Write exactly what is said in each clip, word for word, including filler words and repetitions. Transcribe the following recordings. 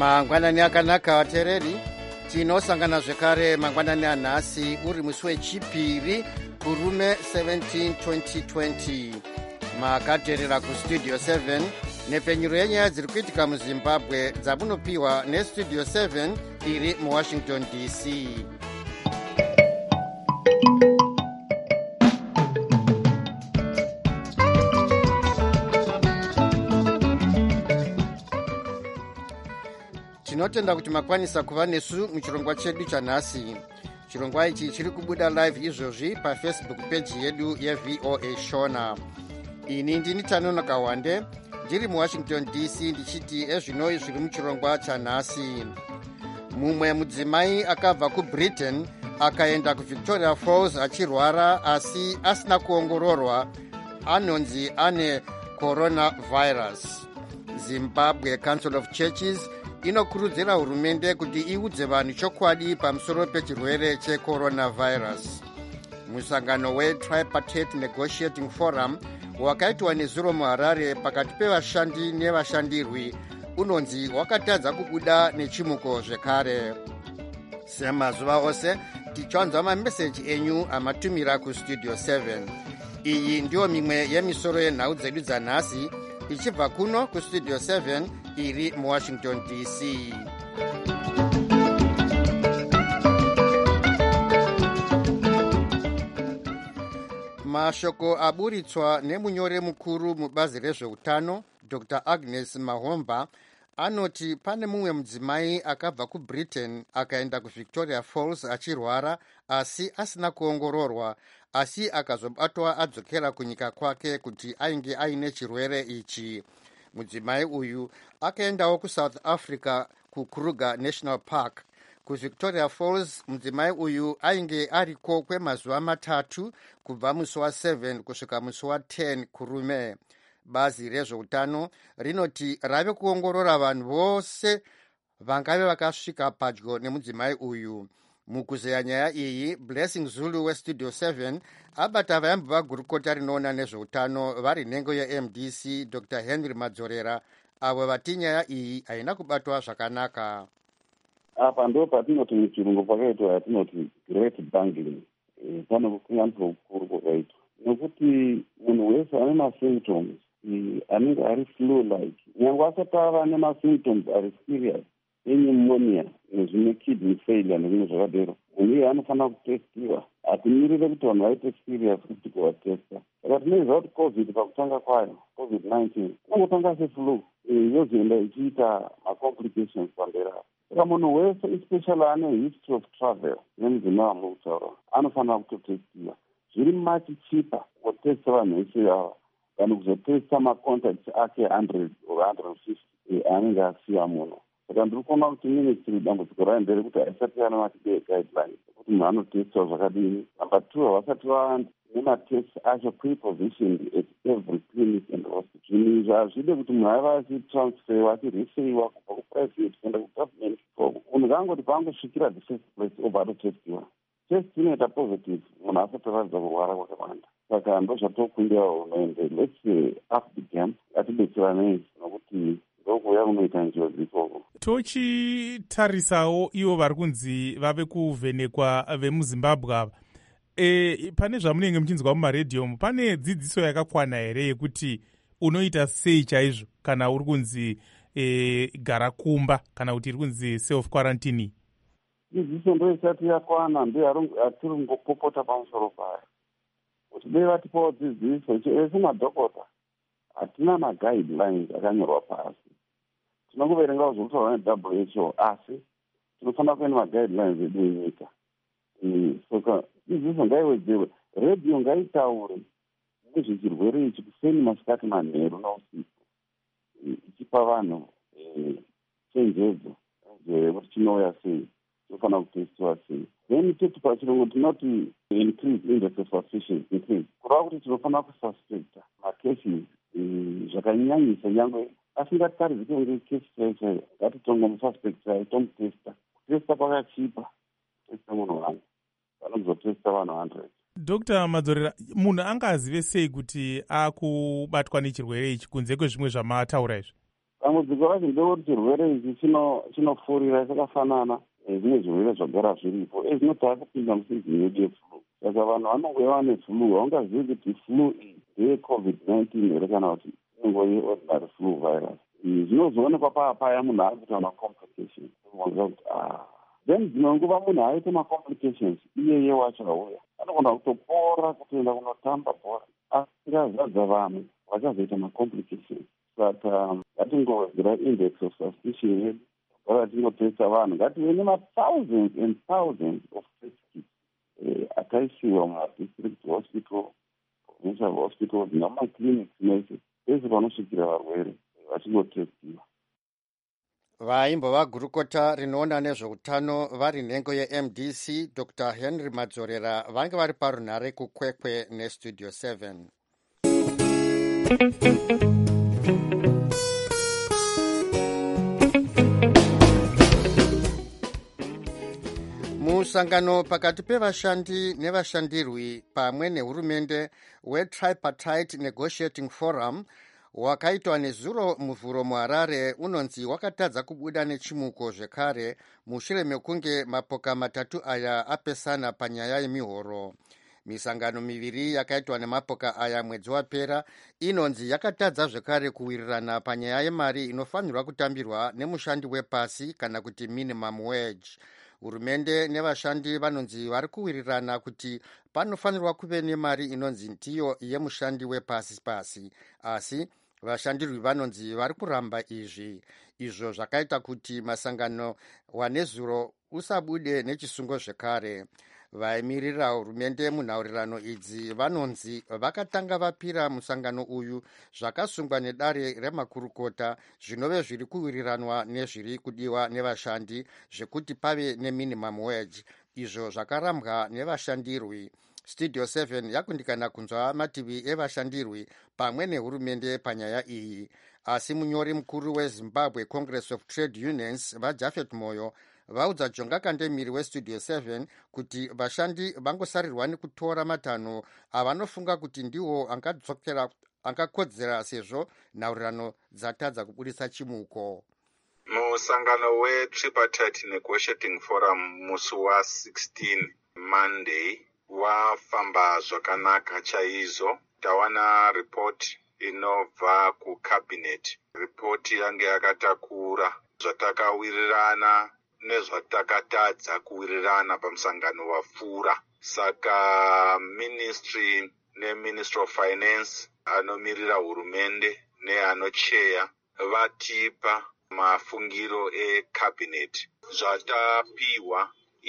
mangwanani akanaka vateereri, tinosangana zvekare mangwanani anhasi uri musi wechipiri kurume seventeenth twenty twenty. makateerera kustudio seven nepfenyuro yenyaya dziri kuitika muzimbabwe dzamunopiwa nestudio seven iri muwashington D C. tinotenda kuti makwanisa kuva nesu muchirongwa chedu chanhasi. chirongwa ichi chiri kubuda live izvozvi pafacebook page yedu yevoa shona. ini ndini Tanono Kawande ndiri muwashington D C ndichiti ezvinoi zviri muchirongwa chanhasi. mumwe mudzimai akabva kubritain akaenda kuvictoria falls achirwara asi asina kuongororwa anonzi ane coronavirus. Zimbabwe Council of Churches inokurudzira hurumende kuti iudze vanhu chokwadi pamusoro pechirwere checoronavirus. musangano wetripartite negotiating forum wakaitwa nezuro muharare pakati pevashandi nevashandirwi unonzi wakatadza kubuda nechimuko zvekare. semazuva ose tichanzwa mameseji enyu amatumira kustudio seven. iyi ndiyo mimwe yemisoro yenhau dzedu dzanhasi ichibva kuno kustudio seven iri muwashington D C. mashoko aburitswa nemunyore mukuru mubazi rezveutano Dr Agnes Mahomba anoti pane mumwe mudzimai akabva kubritain akaenda kuvictoria falls achirwara asi asina kuongororwa, asi akazobatwa adzokera kunyika kwake kuti ainge aine chirwere ichi. mudzimai uyu akaendawo kusouth africa kukruger national park. kuvictoria falls mudzimai uyu ainge ariko kwemazuva matatu kubva musi wa seven kusvika musi wa ten kurume. bazi rezveutano rinoti rave kuongorora vanhu vose vangave vakasvika padyo nemudzimai uyu. mukuzeya nyaya iyi Blessing Zulu westudio seven abata vayambova gurukota rinoona nezveutano vari nhengo yeM D C Dr Henry Madzorera avo vati nyaya iyi haina kubatwa zvakanaka. apa ndo patinoti muchirungu pakaitwa yatinoti great bungling. E, pane kukanganiswa kukuru kwakaitwa nekuti munhu wese ane masymptoms anenge ari flu like nyangwe asati ava nemasymptoms ari serious pneumonia nezvimwe kidney failure nezvimwe zvakadero munhu iye anofanira kutestiwa. hatimirire kuti vanhu vaite serious kuti kuvatesta. saka tinoziva kuti covid pakutanga kwayo covid nineteen inongotanga seflu yozoenda ichiita macomplications pamberi. saka munhu wese especially ane history of travel nemudzimai wamukutaura anofanira kutotestiwa. zviri machichipa kutesta vanhu vese ava kana kuzotesta macontacts ake hundred or hundred fifty anenge asiya munhu. saka ndiri kuona kuti ministry dambudziko rayo nderekuti haisati yana maguidelines ekuti munhu anotestiwa zvakadini. number two havasati vaa nematest acho pre-provisioned at every clinic and hospital. zvinhu izvi hazvide kuti munhu aiva achitransferiwa achireferiwa kubva kuprivate kuenda kugovernment. munhu kaangoti paangosvikira the first place obva atotestiwa. test inoita positive munhu asati aratidza kurwara kwakawanda. saka ndo zvatokumbira hurumende let's up the game atidetseranei nokuti ndokuya kunoita njodzi ikoko. tochitarisawo ivo vari kunzi vave kuvhenekwa vemuzimbabwe ava e, pane zvamunenge muchinzwa mumaredhiyo pane dzidziso yakakwana here yekuti unoita sei chaizvo kana uri kunzi e, gara kumba kana kuti iri kunzi self quarantine? dzidziso ndo isati yakwana ndio hatiri ngopopota pamusoro payo kuti dei vatipawo dzidziso. ese madhokota hatina maguidelines akanyorwa pasi. tinongoverengawo zvokutaurwa ne-W H O asi tinofanira kuva nemaguidelines edu enyika. saka dzidziso ngaiwedzerwe. redhiyo ngaitaure nezvechirwere ichi kuseni, masikati, manheru nausiku ichipa vanhu chenjedzo kuti chinouya sei, tinofanira kutestiwa sei. then teti pachirungu tinoti increase index of suspicion increase, kureva kuti tinofanira kususpecta macases zvakanyanyisa nyangwe asingataridzi kunge case chaicho. ngatitonga mususpectai tomutesta. kutesta kwakachipa. testa munhu wangu vanozotesta vanhu hundred. Doctor Madzorera, munhu angazive sei kuti akubatwa nechirwere ichi kunze kwezvimwe zvamataura izvi? dambudziko racho ndekuti chirwere ichi chinofurira chakafanana zvimwe zvirwere zvagara zviripo zvinotava kupinda musizini yedu yeflu. Saka vanhu vanongova vane flu, haungazivi kuti flu iyi ndeyecovid nineteen here kana kuti inongova yeordinary flu virus. Zvinozoonekwa paya paya munhu ari kuita macomplications, unoziva kuti ah then dzimwe nguva munhu aite macomplications iyeye wacho auya anogona kutopora kutoenda kunotamba bhora, asi ngazadza vamwe vachazoita macomplications. Saka ngatingowedzera index of suspicion yedu, gara tingotesta vanhu, ngative nema-thousands and thousands of test kits akaisiwa mumadistrict hospital, provincial hospitals namaclinics mese pese panosvikira varwere vachingotestiwa. vaimbova gurukota rinoona nezveutano vari nhengo ye-M D C Doctor Henry Madzorera vange vari parunhare kukwekwe nestudio seven. Musangano pakati pevashandi nevashandirwi pamwe nehurumende weTripartite Negotiating Forum wakaitwa nezuro muvhuro muHarare unonzi wakatadza kubuda nechimuko zvekare mushure mekunge mapoka matatu aya apesana panyaya yemihoro. Misangano miviri yakaitwa nemapoka aya mwedzi wapera inonzi yakatadza zvekare kuwirirana panyaya yemari inofanirwa kutambirwa nemushandi wepasi kana kuti minimum wage. Hurumende nevashandi vanonzi vari kuwirirana kuti panofanirwa kuve nemari inonzi ndiyo yemushandi wepasi pasi, asi vashandirwi vanonzi vari kuramba izvi. Izvo zvakaita kuti masangano wanezuro usabude nechisungo zvekare. Vaimirira hurumende munhaurirano idzi vanonzi vakatanga vapira musangano uyu zvakasungwa nedare remakurukota zvinove zviri kuwiriranwa nezviri kudiwa nevashandi zvekuti pave neminimum wage, izvo zvakarambwa nevashandirwi. Studio seven yakundikana kunzwa mativi evashandirwi pamwe nehurumende panyaya iyi, asi munyori mukuru weZimbabwe Congress of Trade Unions vaJafet Moyo vaudza Jonga Kandemiri westudio seven kuti vashandi vangosarirwa nekutora matanho avanofunga kuti ndiwo angadzokera angakodzera sezvo nhaurirano dzatadza kubudisa chimuko. Musangano weTripartite Negotiating Forum musi wa sixteen Monday wafamba zvakanaka chaizvo. Tawana report inobva kucabinet. Report yange yakatakura zvatakawirirana nezvatakatadza kuwirirana pamusangano wapfuura. Saka ministry neministry of finance anomirira hurumende neanocheya vatipa mafungiro ecabinet. Zvatapiwa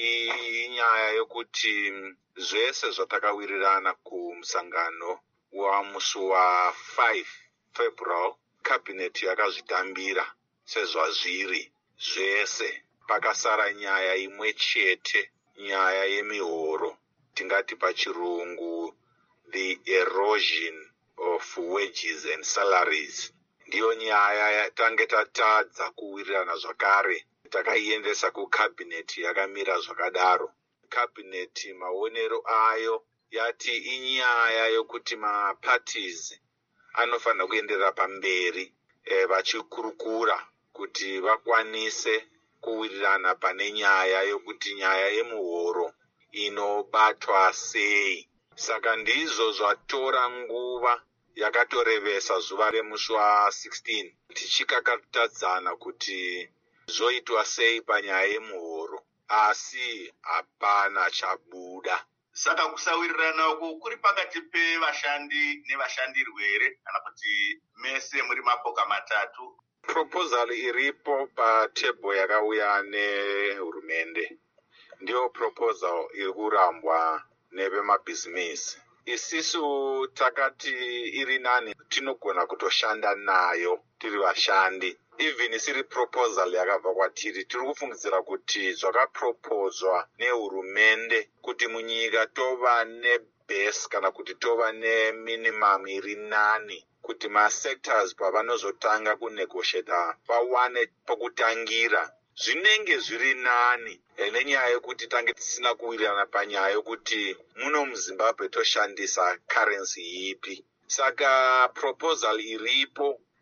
inyaya yokuti zvese zvatakawirirana kumusangano wamusi wa five February cabinet yakazvitambira sezvazviri zvese. Pakasara nyaya imwe chete, nyaya yemihoro, tingati pachirungu the erosion of wages and salaries. Ndiyo nyaya yatange tatadza kuwirirana zvakare, takaiendesa kucabinet yakamira zvakadaro. Cabinet maonero ayo yati inyaya yokuti maparties anofanira kuenderera pamberi e, vachikurukura kuti vakwanise kuwirirana pane nyaya yokuti nyaya yemuhoro inobatwa sei. Saka ndizvo zvatora nguva yakatorevesa zuva remusi wa sixteen tichikakatadzana kuti zvoitwa sei panyaya yemuhoro, asi hapana chabuda. Saka kusawirirana uku kuri pakati pevashandi nevashandirwere kana kuti mese muri mapoka matatu. Proposal iripo patebho yakauya nehurumende ndiyo proposal iri kurambwa nevemabhizinesi. Isisu takati iri nani tinogona kutoshanda nayo tiri vashandi. Even isiri proposal yakabva kwatiri, tiri kufungidzira kuti zvakapropozwa nehurumende kuti munyika tova nebase kana kuti tova neminimum iri nani, kuti masectors pavanozotanga kunegotiata pawane pokutangira zvinenge zviri nani, nenyaya yekuti tange tisina kuwirirana panyaya yokuti muno muZimbabwe toshandisa currency ipi. Saka proposal iripo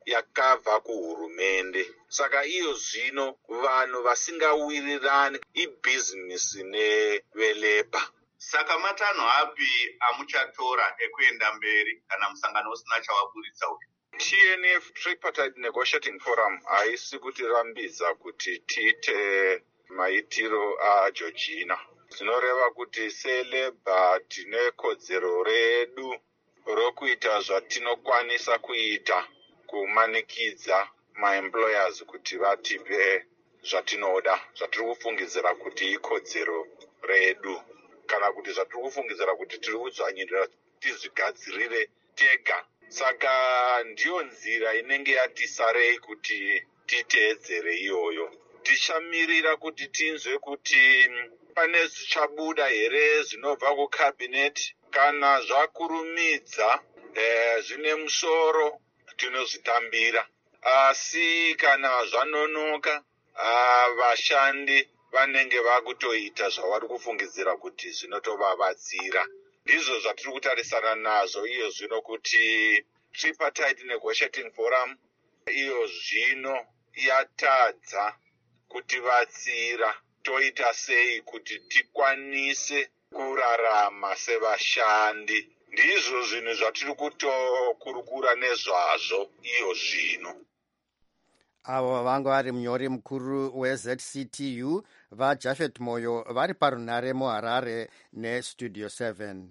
yakabva kuhurumende. Saka iyo zvino vanhu vasingawirirani ibhizinisi neveleba. Saka matanho api amuchatora ekuenda mberi kana musangano usina chawaburitsa uyu? T N F Tripartite Negotiating Forum haisi kutirambidza kuti tiite maitiro aGeorgina. Zvinoreva kuti seleba tine kodzero redu rokuita zvatinokwanisa kuita kumanikidza maemployers kuti vatipe zvatinoda, zvatiri kufungidzira kuti ikodzero redu, kana kuti zvatiri kufungidzira kuti tiri kudzvanyirira tizvigadzirire tega. Saka ndiyo nzira inenge yatisarei kuti titeedzere iyoyo. Tichamirira kuti tinzwe kuti pane zvichabuda here zvinobva kukabineti. Kana zvakurumidza eh, zvine musoro tinozvitambira, asi kana zvanonoka uh, vashandi vanenge vakutoita zvavari kufungidzira kuti zvinotovabatsira. Ndizvo zvatiri kutarisana nazvo iyo zvino kuti Tripartite Negotiating Forum iyo zvino yatadza kutibatsira. Toita sei kuti tikwanise kurarama sevashandi. Ndizvo zvinhu zvatiri kutokurukura nezvazvo iyo zvino. Avo vanga vari munyori mukuru weZ C T U vaJafet Moyo vari parunare muHarare neStudio seven.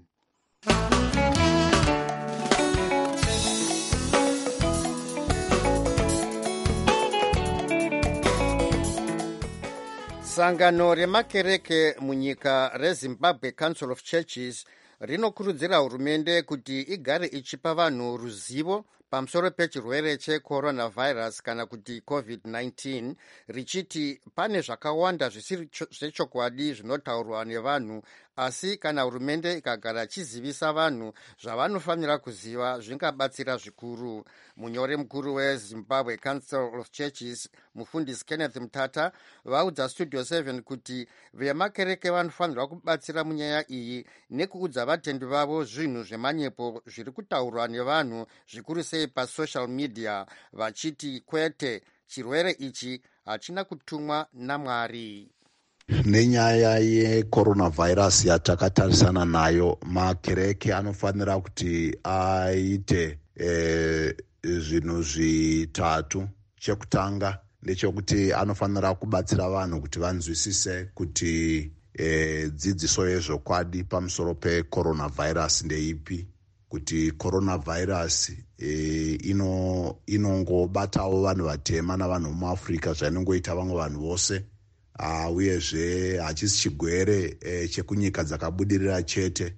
Sangano remakereke munyika reZimbabwe Council of Churches rinokurudzira hurumende kuti igare ichipa vanhu ruzivo pamusoro pechirwere checoronavirus kana kuti covid nineteen, richiti pane zvakawanda zvisiri zvechokwadi zvinotaurwa nevanhu, asi kana hurumende ikagara ichizivisa vanhu zvavanofanira kuziva zvingabatsira zvikuru. Munyori mukuru weZimbabwe Council of Churches mufundisi Kenneth Mutata vaudza Studio seven kuti vemakereke vanofanirwa kubatsira munyaya iyi nekuudza vatendi vavo zvinhu zvemanyepo zviri kutaurwa nevanhu zvikuru sei pasocial media, vachiti kwete, chirwere ichi hachina kutumwa naMwari. Nenyaya yecoronavirus yatakatarisana nayo, makereke anofanira kuti aite eh, zvinhu zvitatu. Chekutanga ndechekuti anofanira kubatsira vanhu kuti vanzwisise kuti eh, dzidziso yezvokwadi pamusoro pecoronavirus ndeipi, kuti coronavirus eh, ino inongobatawo vanhu vatema navanhu muAfrica zvainongoita vamwe vanhu vose. Uh, uyezve hachisi chigwere eh, chekunyika dzakabudirira chete.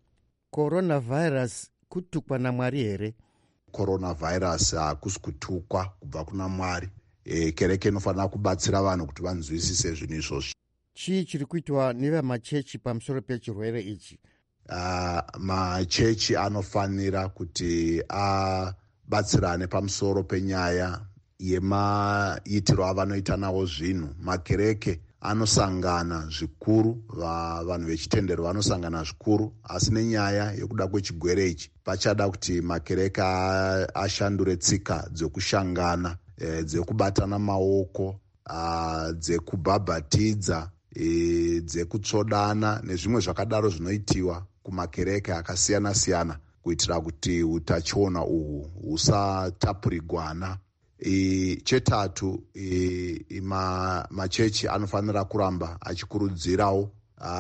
Coronavirus kutukwa naMwari here? Coronavirus hakusi uh, kutukwa kubva kuna Mwari. E, kereke inofanira kubatsira vanhu kuti vanzwisise zvinhu izvozvi. Chii chiri kuitwa nevamachechi pamusoro pechirwere ichi? Uh, machechi anofanira kuti abatsirane pamusoro penyaya yemaitiro avanoita nawo zvinhu. Makereke anosangana zvikuru, va, vanhu vechitendero vanosangana zvikuru, asi nenyaya yekuda kwechigwere ichi pachada kuti makereke ashandure tsika dzekushangana, e, dzekubatana maoko, a, dzekubhabhatidza, e, dzekutsvodana nezvimwe zvakadaro zvinoitiwa kumakereke akasiyana-siyana kuitira kuti utachiona uhwu husatapurigwana. E, chetatu e, ma, machechi anofanira kuramba achikurudzirawo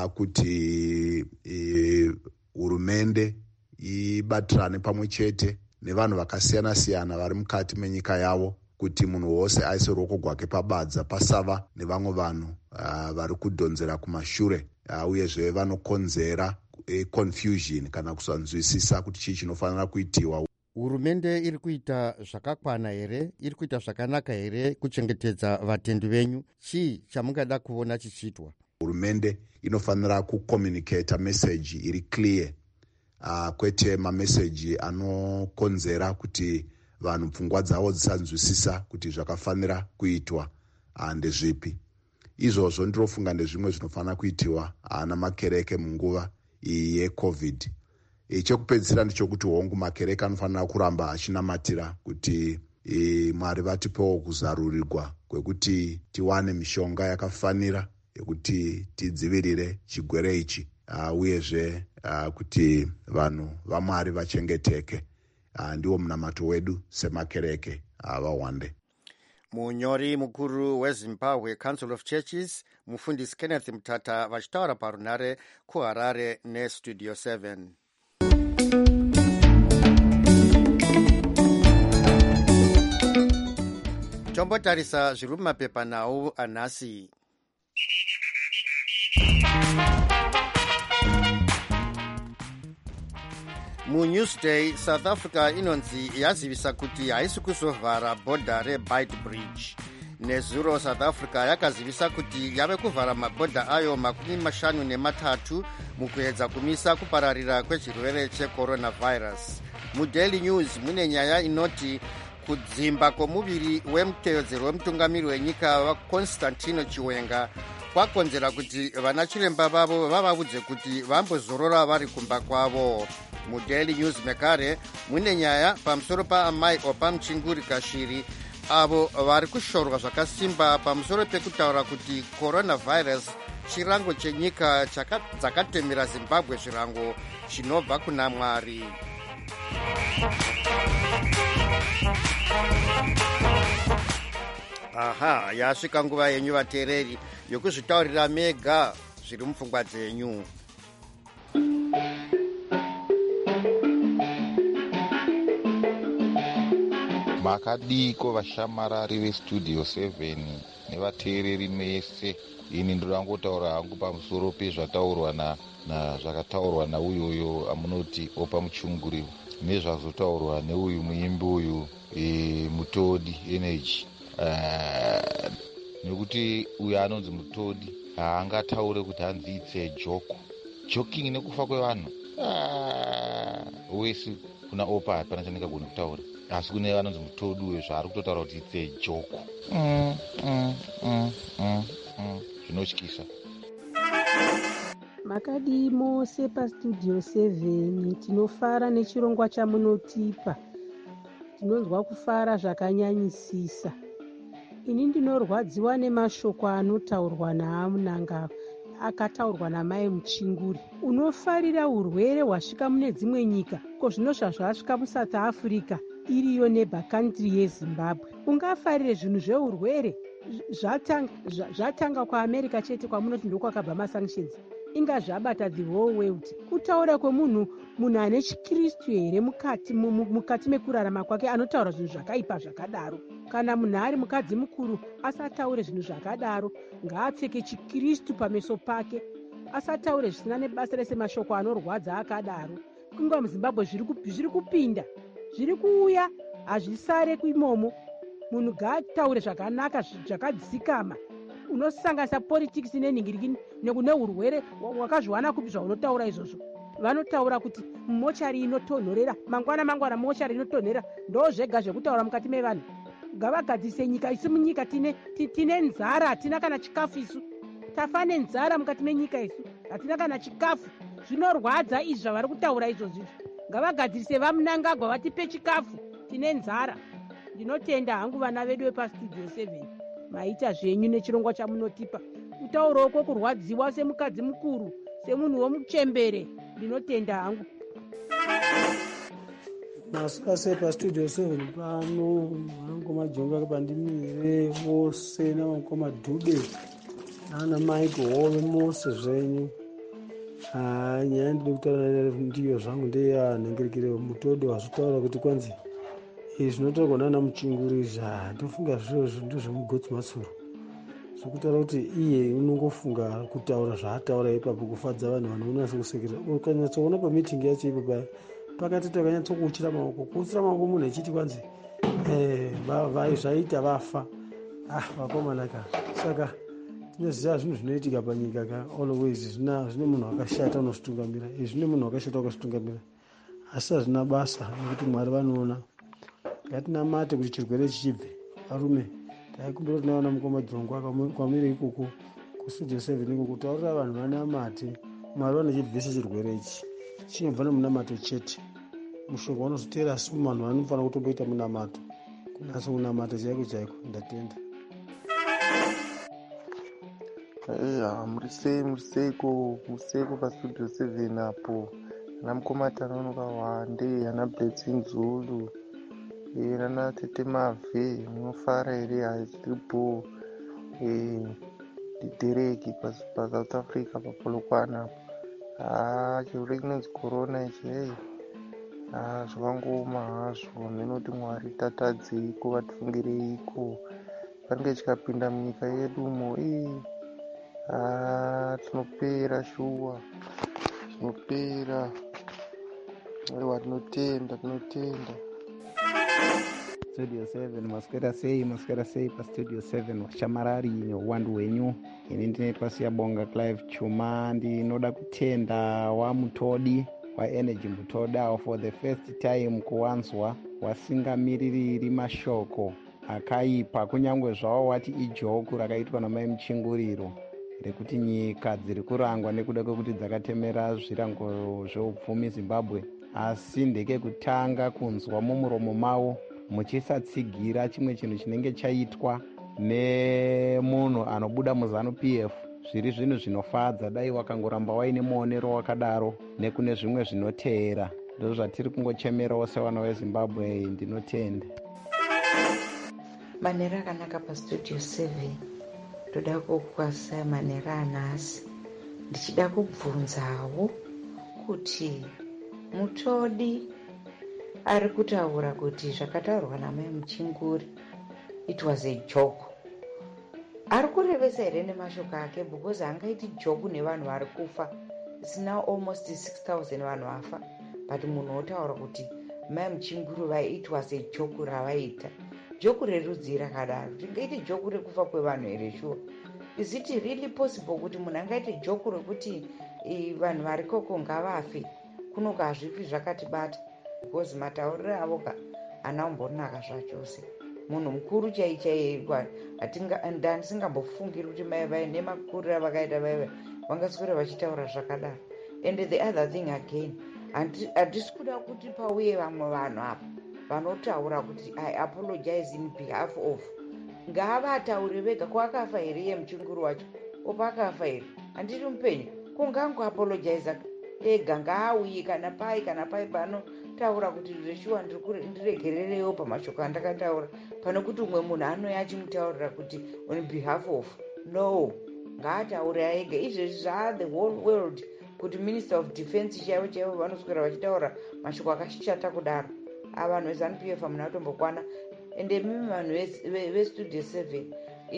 kuti e, hurumende ibatirane pamwe chete nevanhu vakasiyana-siyana vari mukati menyika yavo, kuti munhu wose aise ruoko rwake pabadza, pasava nevamwe vanhu uh, vari kudhonzera kumashure uh, uyezve vanokonzera e, confusion kana kusanzwisisa kuti chii chinofanira kuitiwa. Hurumende iri kuita zvakakwana here? Iri kuita zvakanaka here kuchengetedza vatendi venyu? Chii chamungada kuona chichiitwa? Hurumende inofanira kucommunicata message iri clear, uh, kwete mameseji anokonzera kuti vanhu pfungwa dzavo dzisanzwisisa kuti zvakafanira kuitwa uh, ndezvipi. Izvozvo ndirofunga ndezvimwe zvinofanira kuitiwa uh, namakereke munguva iyi yeCovid. E, chekupedzisira ndichokuti hongu makereke anofanira kuramba achinamatira kuti e, Mwari vatipewo kuzarurirwa kwekuti tiwane mishonga yakafanira yekuti tidzivirire chigwere ichi, uh, uyezve uh, kuti vanhu vaMwari vachengeteke. Uh, ndiwo munamato wedu semakereke uh, vawande. Munyori mukuru weZimbabwe Council of Churches mufundisi Kenneth Mutata vachitaura parunare kuHarare neStudio seven. Tombotarisa zviri mumapepa nawo anhasi. MuNewsday, South Africa inonzi yazivisa kuti haisi kuzovhara bhodha reBeit Bridge. Nezuro South Africa yakazivisa kuti yave kuvhara mabhodha ayo makumi mashanu nematatu mukuedza kumisa kupararira kwechirwere checoronavirus. MuDaily News mune nyaya inoti kudzimba kwomuviri wemutevedzeri wemutungamiri wenyika Constantino Chiwenga kwakonzera kuti vana chiremba vavo vavaudze kuti vambozorora vari kumba kwavo. MuDaily News mekare mune nyaya pamusoro paamai Opa Muchinguri Kashiri avo vari kushorwa zvakasimba pamusoro pekutaura kuti coronavirus chirango chenyika dzakatemera Zimbabwe zvirango chinobva kuna Mwari. Aha, yasvika nguva yenyu vateereri yokuzvitaurira mega zviri mupfungwa dzenyu. Makadiko vashamarari veStudio seven nevateereri mese. Ini ndorangotaura hangu pamusoro pezvataurwa na zvakataurwa nauyoyo amunoti Opa Muchinguri nezvazotaurwa neuyu muimbi uyu e, Mutodi Energy. Uh, nekuti uyu anonzi Mutodi haangataure kuti hanzi itse joko joking nekufa kwevanhu. Uh, wese kuna Opa hapana chandingagona kutaura, asi kune vanonzi Mutodi uyu zvaari kutotaura kuti itse joko. Mm, mm, mm, mm, mm. Zvinotyisa. Makadi mose paStudio seven tinofara nechirongwa chamunotipa. Tinonzwa kufara zvakanyanyisisa. Ini ndinorwadziwa nemashoko anotaurwa naamunanga akataurwa namai Muchinguri. Unofarira urwere hwasvika mune dzimwe nyika, ko zvino zvazvasvika muSouth Africa iriyo neighbor country yeZimbabwe. Ungafarire zvinhu zveurwere zvatanga, zvatanga kuAmerica chete kwamunoti ndokwakabva masanctions. Inga zvabata the whole world. Kutaura kwemunhu munhu ane chikristu here mukati mukati mekurarama kwake anotaura zvinhu zvakaipa zvakadaro. Kana munhu ari mukadzi mukuru asataure zvinhu zvakadaro, ngaapfeke chikristu pameso pake, asataure zvisina nebasa rese mashoko anorwadza akadaro. Kungwa muZimbabwe zviri kupinda, zviri kuuya, hazvisare kuimomo. Munhu ngaataure zvakanaka zvakadzikama. Unosanganisa politics nenhingiriki nekune urwere wakazviwana kupi zvaunotaura izvozvo. Vanotaura kuti mochari inotonhorera, mangwana mangwana mochari inotonhorera, ndo zvega zvekutaura mukati mevanhu. Ngavagadzise nyika isu munyika tine tine nzara, hatina kana chikafu isu. Tafa nenzara mukati menyika isu, hatina kana chikafu. Zvinorwadza izvi zvavari kutaura izvozvo. Ngavagadzise vamunangagwa vatipe chikafu, tine nzara. Ndinotenda hangu vana vedu vepaStudio seven. Maita zvenyu nechirongwa chamunotipa. Kutaurawo kwokurwadziwa semukadzi mukuru, semunhu womuchembere. Ndinotenda hangu. Masikase paStudio seven pano hangu majonga pandimire vose namakoma Dhude nana Mike Hove mose zvenyu. Ah, nyaya ndiri kutaura ndiyo zvangu ndeyanhengerekere Mutodi wazvitaura kuti kwanzi zvinotaurwa nana Muchinguri izvi ndofunga zviro ndozvemugotsi masuru zvokutaura kuti iye unongofunga kutaura zvaataura ipapo kufadza vanhu vanonasa kusekerera. Ukanyatsoona pamitingi yacho ipo pakati takanyatsokuuchira maoko kuuchira maoko munhu achiti kwanzi zvaita vafa vakomana ka. Saka tinoziva zvinhu zvinoitika panyika ka always zvine munhu akashata unosvitungamira, izvi zvine munhu akashata ukasvitungamira, asi hazvina basa nekuti Mwari vanoona. Ngatinamate kuti chirwere chichibve. Varume taikumbira tinaona mukoma Dzongwa kwamire ikoko kuStudio seven ikoko taurira vanhu vanamate Mwari vanochibvisa chirwere ichi. Chinobva nemunamato chete. Mushonga unozotera asi vanhu vanofanira kutomboita munamato kunase kunamata chaiko chaiko. Ndatenda. Eya, murisei muriseko museko pastudio seven apo ana mukoma anonoka wande ana blessing zulu nana tete mavhe munofara here haitiripo ditereki pasouth africa papolokwana haa chirwere chinonzi corona ichi hei haa zvakangoma hazvo ndinoti mwari tatadzeiko vatifungireiko panenge chikapinda munyika yedumo ii haa tinopera shuwa tinopera aiwa tinotenda tinotenda. Studio seven maswera sei maswera sei pastudio seven washamarari neuwandu hwenyu. Ini ndinoitwa Siyabonga Clive Chuma, ndinoda kutenda waMutodi waEnergy Mutoda for the first time kuwanzwa wasingamiririri mashoko akaipa kunyangwe zvavo wati ijoku rakaitwa namai Muchinguriro rekuti nyika dziri kurangwa nekuda kwekuti dzakatemera zvirango zveupfumi Zimbabwe, asi ndekekutanga kunzwa mumuromo mavo muchisatsigira chimwe chinhu chinenge chaitwa nemunhu anobuda muzanu P F. Zviri zvinhu zvinofadza dai wakangoramba waine muonero wakadaro nekune zvimwe zvinoteera. Ndizvo zvatiri kungochemerawo sevana veZimbabwe. Ndinotenda. Manera akanaka pastudio seven. Ndoda kukwasa manera anhasi ndichida kubvunzawo kuti Mutodi ari kutaura kuti zvakataurwa namai Muchinguri it was a joke. Ari kurevesa here nemashoko ake because hangaiti joke nevanhu vari kufa. It's now almost six thousand vanhu vafa, but munhu otaura kuti mai Muchinguri vai it was a joke ravaita. Joke rerudzi rakadaro ringaite joke rekufa kwevanhu here shuwa? Is it really possible kuti munhu angaite joke rekuti vanhu vari koko ngavafe? Kunoka hazvipi zvakatibata because matauriro avo ka hanaombonaka zvachose. Munhu mukuru chaichairwa ndandisingambofungiri kuti mai vai nemakuriro avakaita vaiva vangaswera vachitaura zvakadaro. And the other thing again, handisi kuda kuti pauye vamwe vanhu apa vanotaura kuti I apologize in behalf of. Ngaavataure vega. Ko akafa here iye Muchinguri wacho? Opa akafa here? Handiri mupenyu? Kungango apologize ega. Ngaauye kana pai kana pai panotaura kuti zveshuwa ndiregererewo pamashoko andakataura pano kuti umwe munhu anouya achimutaurira kuti on behalf of. No, ngaataure ega. Izvezvi zvaa the whole world kuti minister of defense chaivo chaivo vanoswera vachitaura mashoko akashishata kudaro. Ava vanhu veZanu P F hamuna kutombokwana. Ende mimi vanhu vestudio seven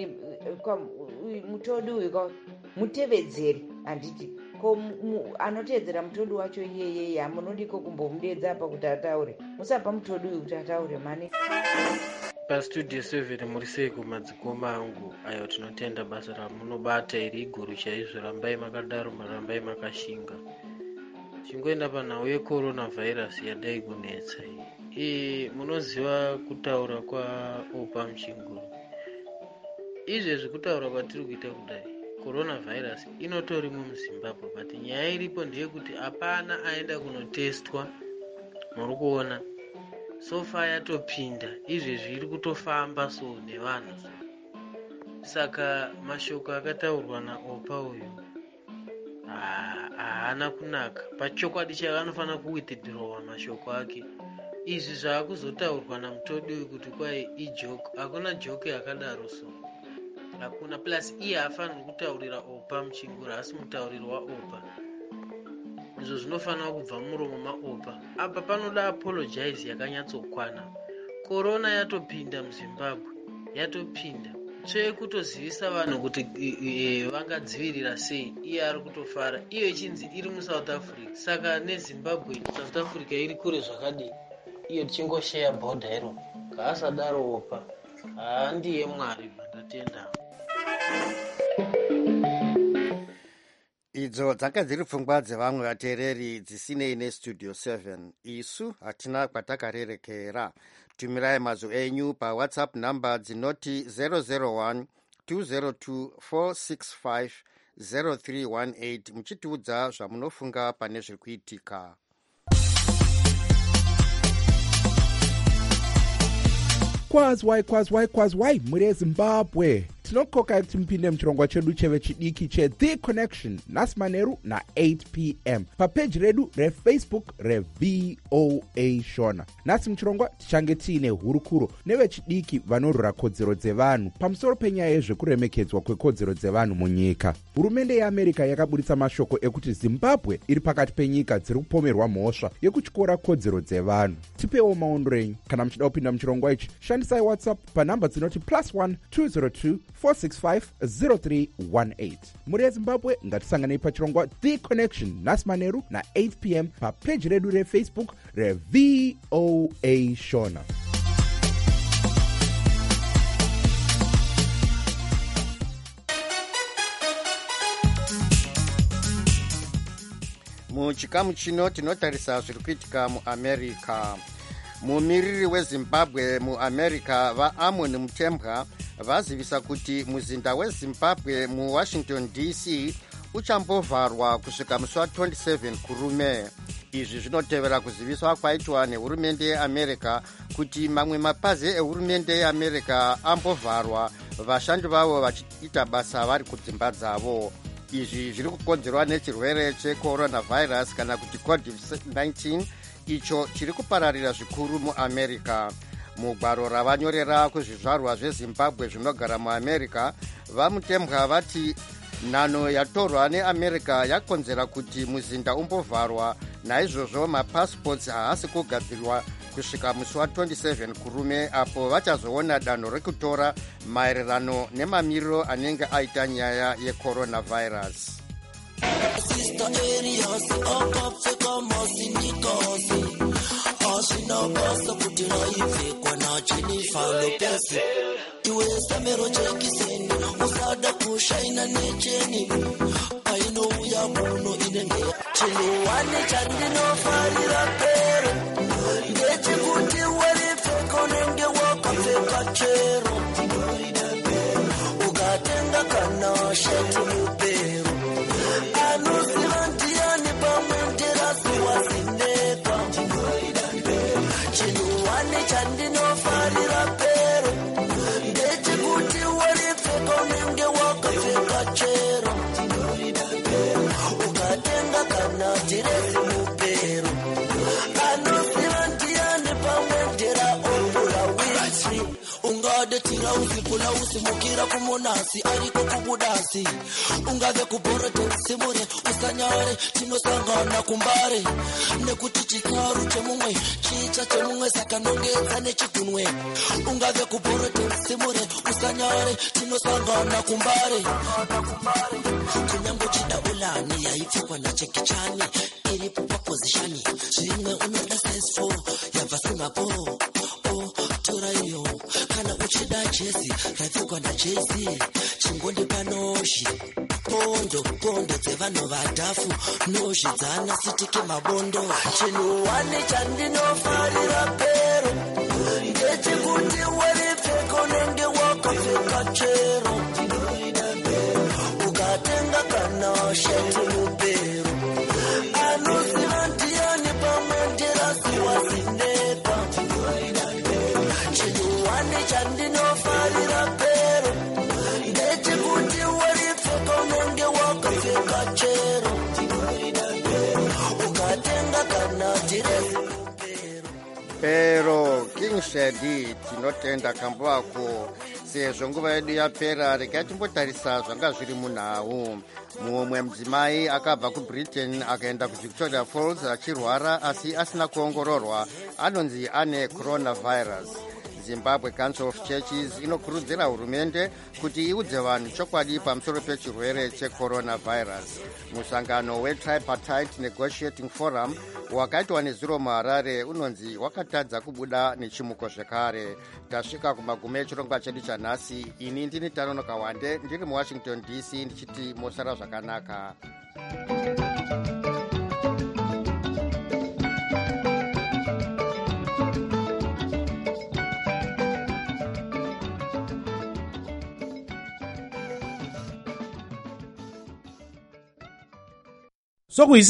Mutodi uyu mutevedzeri handiti ko anotevedzera Mutodi wacho iyeyeye hamunodiko kumbomudedza apa kuti ataure. Musapa Mutodi uyu kuti ataure mani. Pastudio seven muriseko madzikoma angu ayo tinotenda basa ramunobata iri iguru chaizvo. Rambai makadaro marambai makashinga. Chingoenda panhau yeCoronavirus yadai kunetsa iyi. Munoziva kutaura kwaOpa Muchinguri. Izvezvi kutaura kwatiri kuita kudai Coronavirus inotorimwe muZimbabwe, but nyaya iripo ndeyekuti hapana aenda kunotestwa. Muri kuona sofa yatopinda izvezvi iri kutofamba so nevanhu. Saka mashoko akataurwa naOpa uyu haana kunaka. Pachokwadi chaivo anofanira kuwithdrawa mashoko ake. Izvi zvaakuzotaurwa naMutodi uyu kuti kwai ijoke, hakuna joke yakadaro so. Hakuna. Plus iye haafaniri kutaurira Opa Muchinguri asi mutauriro waOpa. Izvo zvinofanira kubva muromo maOpa. Apa panoda apologize yakanyatsokwana. Corona yatopinda muZimbabwe, yatopinda. Zvekutozivisa vanhu kuti vangadzivirira sei. Iye ari kutofara. Iyo ichinzi iri muSouth Africa. Saka neZimbabwe South Africa iri kure zvakadii. Iyo tichingoshare border iro. Kaasadaro Opa. Handiye Mwari ndatenda. Idzo dzanga dziri pfungwa dzevamwe vateereri dzisinei nestudio seven. Isu hatina kwatakarerekera. Tumirai mazwi enyu paWhatsApp namba dzinoti zero zero one two zero two four six five zero three one eight muchitiudza zvamunofunga pane zviri kuitika. kwazwai kwazwai kwazwai muri ezimbabwe tinokoka kuti mupinde muchirongwa chedu chevechidiki che-The Connection nhasi manheru na-eight p m papeji redu refacebook rev o a shona. nhasi muchirongwa tichange tiine hurukuro nevechidiki vanorwira kodzero dzevanhu pamusoro penyaya yezvekuremekedzwa kwekodzero dzevanhu munyika. hurumende yeamerica yakaburitsa mashoko ekuti zimbabwe iri pakati penyika dziri kupomerwa mhosva yekutyora kodzero dzevanhu. tipewo maondo enyu kana muchida kupinda muchirongwa ichi. shandisai whatsapp panhamba dzinoti plus one two zero two four six five zero three one eight. muri yezimbabwe ngatisanganei pachirongwa The Connection nhasi manheru na-eight p m papeji redu refacebook rev o a shona. muchikamu chino tinotarisa zviri kuitika muamerica. mumiriri wezimbabwe muamerica vaamon mutembwa vazivisa kuti muzinda wezimbabwe muwashington d c uchambovharwa kusvika musi wa27 kurume. izvi zvinotevera kuziviswa kwaitwa nehurumende yeamerica kuti mamwe mapazi ehurumende yeamerica ambovharwa vashandi vavo vachiita basa vari kudzimba dzavo. izvi zviri kukonzerwa nechirwere checoronavirus kana kuti covid nineteen icho chiri kupararira zvikuru muamerica. mugwaro ravanyorera kuzvizvarwa zvezimbabwe zvinogara muamerica vamutembwa vati nhano yatorwa neamerica yakonzera kuti muzinda umbovharwa. naizvozvo mapasipots haasi kugadzirwa kusvika musi wa27 kurume apo vachazoona danho rekutora maererano nemamiriro anenge aita nyaya yecoronavirus. Asinabasa kuti raipfekwa nachinifalo pesi iwe samero jekiseni usada kushaina necheni painouya muno inenge chiluwani chandinofarira pero ndechikuti waripfeka unenge wakapfeka chero ukatenga kana shati mupero anoziva ndiani pamwe nderasi wazineka chiluwani chandinofarira pero ndechikuti waripfeka unenge wakapfeka chero ukatenga kana diresi mupero anoziva ndiani pamwe ndera opura witri ungade tira uzipula usimukira kumonasi ariko kubudasi ungave kubhorete usimure usanyare tinosangana kumbare nekuti chikaru chemumwe chicha chemumwe saka nongedza nechigunwe ungave kubhorete usimure usanyare tinosangana kumbare kunyango chida ulani yaipfekwa nachekichani iripo papozishani zvimwe unoda sesfo yabva singapore tora iyo kana uchida jezi raipfekwa najezi chingondi panoshi pondo pondo dzevanhu vadhafu nozvidzana sitike mabondo chinuwani chandinofarira pero ndechikuti waripfeka unenge wakapfeka chero ukatenga kana shati mupero anoziva ndiani pamwe nderasi wazineka chinuwani chandinofarira pero ndechikuti waripfeka unenge wakapfeka chero ukatenga kana diresi pero king shedi tinotenda kambo ako sezvo nguva yedu yapera regai timbotarisa zvanga zviri munhau. mumwe mudzimai akabva kubritain akaenda kuvictoria falls achirwara asi asina kuongororwa anonzi ane coronavirus. zimbabwe council of churches inokurudzira hurumende kuti iudze vanhu chokwadi pamusoro pechirwere checoronavirus. musangano wetripartite negotiating forum wakaitwa nezuro muharare unonzi wakatadza kubuda nechimuko zvekare. tasvika kumagumo echirongwa chedu chanhasi. ini ndini Tanonoka Wande ndiri muwashington d c ndichiti mosara zvakanaka. sokuisi